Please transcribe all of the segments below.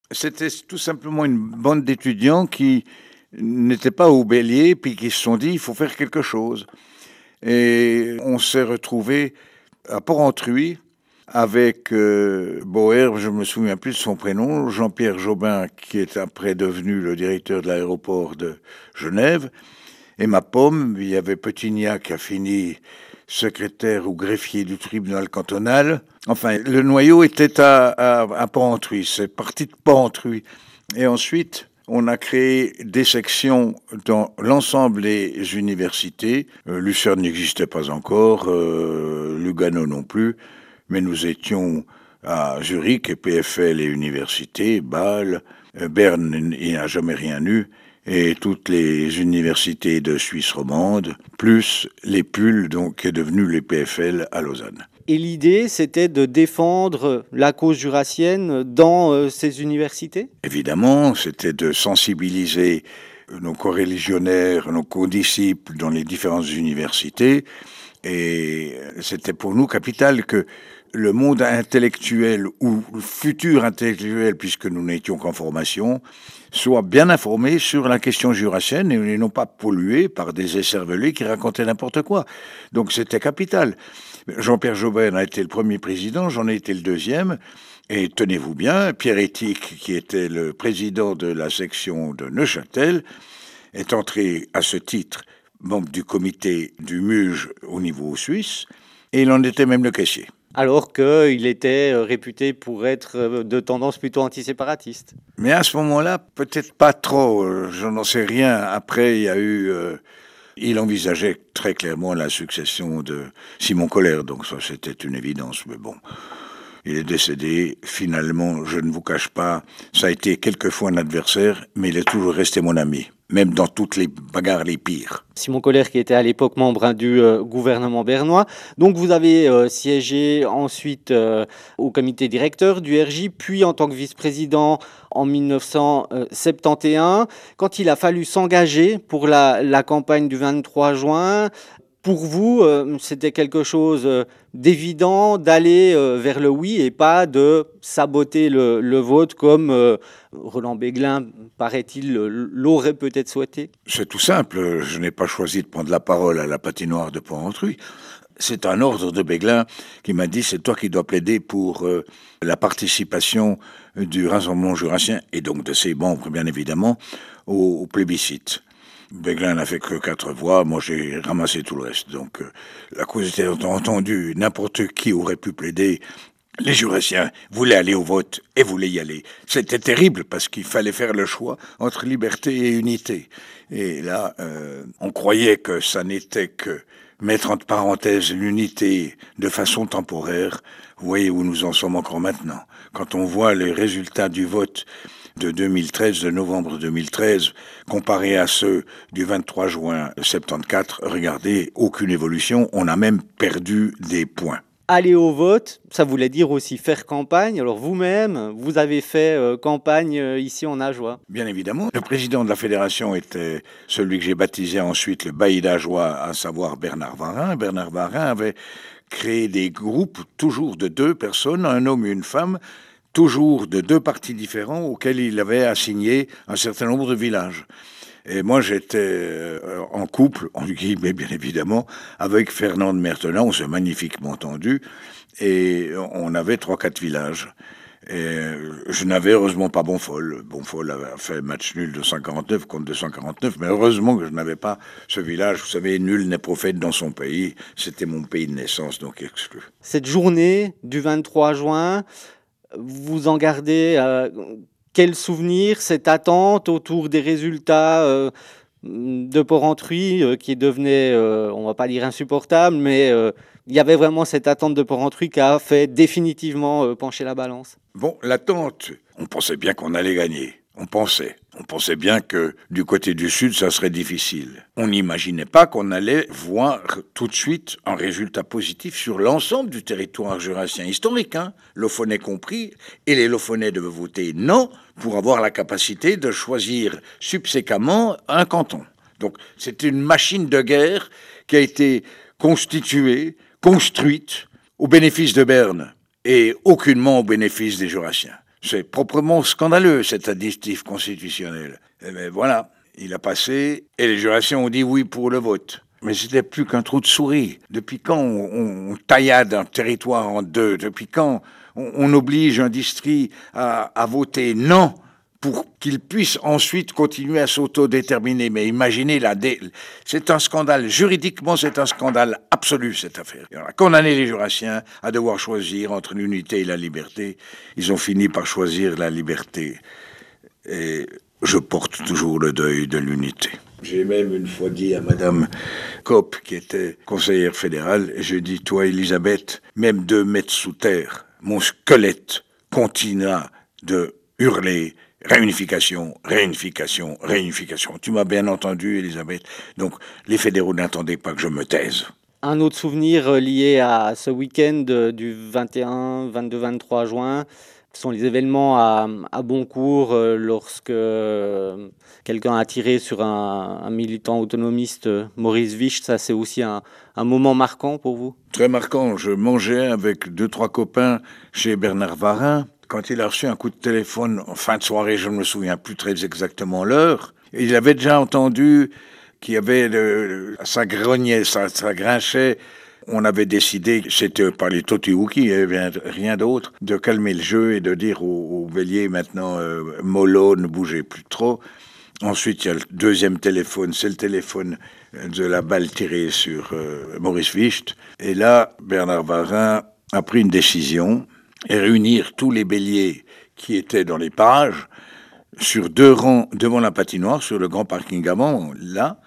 C'était tout simplement une bande d'étudiants qui n'étaient pas au bélier, puis qui se sont dit, il faut faire quelque chose. Et on s'est retrouvés à Porrentruy avec Boer, je me souviens plus de son prénom, Jean-Pierre Jobin, qui est après devenu le directeur de l'aéroport de Genève, et ma pomme, il y avait Petignac qui a fini secrétaire ou greffier du tribunal cantonal. Enfin, le noyau était à Porrentruy, c'est parti de Porrentruy. Et ensuite, on a créé des sections dans l'ensemble des universités. Lucerne n'existait pas encore, Lugano non plus, mais nous étions à Zurich, et PFL et universités, Bâle, Berne, il n'y a jamais rien eu, et toutes les universités de Suisse romande, plus les PUL, donc, qui est devenu les PFL à Lausanne. Et l'idée, c'était de défendre la cause jurassienne dans ces universités ? Évidemment, c'était de sensibiliser nos coreligionnaires, nos condisciples dans les différentes universités. Et c'était pour nous capital que le monde intellectuel ou le futur intellectuel, puisque nous n'étions qu'en formation, soit bien informé sur la question jurassienne et non pas pollué par des écervelés qui racontaient n'importe quoi. Donc c'était capital. Jean-Pierre Jobin a été le premier président, j'en ai été le deuxième. Et tenez-vous bien, Pierre Éthique, qui était le président de la section de Neuchâtel, est entré à ce titre membre du comité du MUGE au niveau suisse, et il en était même le caissier. Alors qu'il était réputé pour être de tendance plutôt antiséparatiste. Mais à ce moment-là, peut-être pas trop, je n'en sais rien. Après, il y a eu... il envisageait très clairement la succession de Simon Coller, donc ça c'était une évidence, mais bon... Il est décédé, finalement, je ne vous cache pas, ça a été quelquefois un adversaire, mais il est toujours resté mon ami, même dans toutes les bagarres les pires. Simon Coller qui était à l'époque membre du gouvernement bernois. Donc vous avez siégé ensuite au comité directeur du RJ, puis en tant que vice-président en 1971. Quand il a fallu s'engager pour la campagne du 23 juin, pour vous, c'était quelque chose d'évident d'aller vers le oui et pas de saboter le vote comme Roland Béglin, paraît-il, l'aurait peut-être souhaité? C'est tout simple. Je n'ai pas choisi de prendre la parole à la patinoire de Porrentruy. C'est un ordre de Béglin qui m'a dit c'est toi qui dois plaider pour la participation du Rassemblement jurassien et donc de ses membres, bien évidemment, au plébiscite. Béglin n'a fait que 4 voix, moi j'ai ramassé tout le reste. Donc la cause était entendue, n'importe qui aurait pu plaider. Les jurassiens voulaient aller au vote et voulaient y aller. C'était terrible parce qu'il fallait faire le choix entre liberté et unité. Et là, on croyait que ça n'était que mettre entre parenthèses l'unité de façon temporaire. Vous voyez où nous en sommes encore maintenant. Quand on voit les résultats du vote de 2013, de novembre 2013, comparé à ceux du 23 juin 74, regardez, aucune évolution, on a même perdu des points. Aller au vote, ça voulait dire aussi faire campagne. Alors vous-même, vous avez fait campagne ici en Ajoie. Bien évidemment. Le président de la fédération était celui que j'ai baptisé ensuite le bailli d'Ajoie, à savoir Bernard Varin. Bernard Varin avait créé des groupes, toujours de 2 personnes, un homme et une femme, toujours de 2 partis différents auxquels il avait assigné un certain nombre de villages. Et moi, j'étais en couple, en guillemets bien évidemment, avec Fernand de Mertelan, on s'est magnifiquement entendu, et on avait 3-4 villages. Et je n'avais heureusement pas Bonfol. Bonfol avait fait match nul de 149 contre 249, mais heureusement que je n'avais pas ce village. Vous savez, nul n'est prophète dans son pays. C'était mon pays de naissance, donc exclu. Cette journée du 23 juin, vous en gardez quel souvenir, cette attente autour des résultats de Porrentruy qui devenait, on va pas dire insupportable, mais il y avait vraiment cette attente de Porrentruy qui a fait définitivement pencher la balance. Bon, l'attente, on pensait bien qu'on allait gagner. On pensait bien que du côté du Sud, ça serait difficile. On n'imaginait pas qu'on allait voir tout de suite un résultat positif sur l'ensemble du territoire jurassien historique, Lofonais compris, et les Lofonais devaient voter non pour avoir la capacité de choisir subséquemment un canton. Donc c'était une machine de guerre qui a été constituée, construite au bénéfice de Berne et aucunement au bénéfice des Jurassiens. C'est proprement scandaleux, cet additif constitutionnel. Mais voilà, il a passé et les jurassiens ont dit oui pour le vote. Mais c'était plus qu'un trou de souris. Depuis quand on taillade un territoire en deux? Depuis quand on oblige un district à voter non pour qu'il puisse ensuite continuer à s'autodéterminer? Mais imaginez, c'est un scandale. Juridiquement, c'est un scandale absolu, cette affaire. On a condamné les jurassiens à devoir choisir entre l'unité et la liberté. Ils ont fini par choisir la liberté. Et je porte toujours le deuil de l'unité. J'ai même une fois dit à Madame Kopp, qui était conseillère fédérale, j'ai dit, toi, Elisabeth, même 2 mètres sous terre, mon squelette continuera de hurler réunification, réunification, réunification. Tu m'as bien entendu, Elisabeth. Donc, les fédéraux n'attendaient pas que je me taise. Un autre souvenir lié à ce week-end du 21, 22, 23 juin, ce sont les événements à Boncourt lorsque quelqu'un a tiré sur un militant autonomiste, Maurice Wicht. Ça, c'est aussi un moment marquant pour vous? Très marquant. Je mangeais avec 2-3 copains chez Bernard Varin. Quand il a reçu un coup de téléphone en fin de soirée, je ne me souviens plus très exactement l'heure, il avait déjà entendu qu'il y avait ça grognait, ça grinchait. On avait décidé, c'était par les Totiwuki, il n'y avait rien d'autre, de calmer le jeu et de dire aux béliers maintenant, mollo, ne bougez plus trop. Ensuite, il y a le deuxième téléphone, c'est le téléphone de la balle tirée sur Maurice Wicht. Et là, Bernard Varin a pris une décision et réunir tous les béliers qui étaient dans les parages sur 2 rangs devant la patinoire, sur le grand parking avant, là.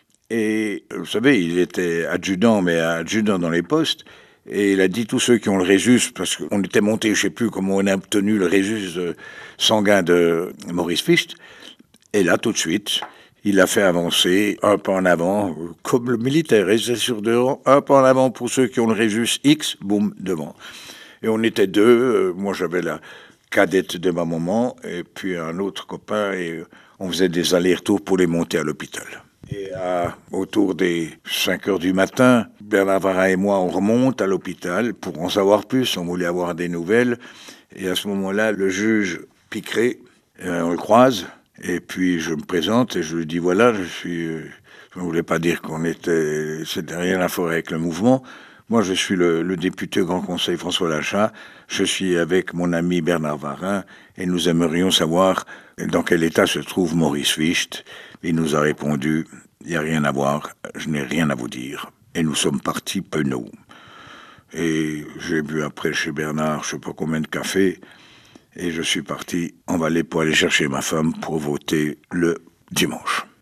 Et vous savez, il était adjudant, mais adjudant dans les postes. Et il a dit tous ceux qui ont le résus, parce qu'on était monté, je sais plus comment on a obtenu le résus sanguin de Maurice Wicht. Et là, tout de suite, il a fait avancer un pas en avant, comme le militaire. Et c'est sur 2 rangs, un pas en avant pour ceux qui ont le résus X, boum, devant. Et on était 2, moi j'avais la cadette de ma maman, et puis un autre copain, et on faisait des allers-retours pour les monter à l'hôpital. Et autour des 5 heures du matin, Bernard Varin et moi, on remonte à l'hôpital pour en savoir plus, on voulait avoir des nouvelles. Et à ce moment-là, le juge Picret, on le croise, et puis je me présente et je lui dis, voilà, je ne voulais pas dire c'était rien à faire avec le mouvement. Moi, je suis le député au Grand Conseil François Lachat. Je suis avec mon ami Bernard Varin et nous aimerions savoir dans quel état se trouve Maurice Wicht. Il nous a répondu, il n'y a rien à voir, je n'ai rien à vous dire. Et nous sommes partis penauds. Et j'ai bu après chez Bernard, je ne sais pas combien de café, et je suis parti en Valais pour aller chercher ma femme pour voter le dimanche.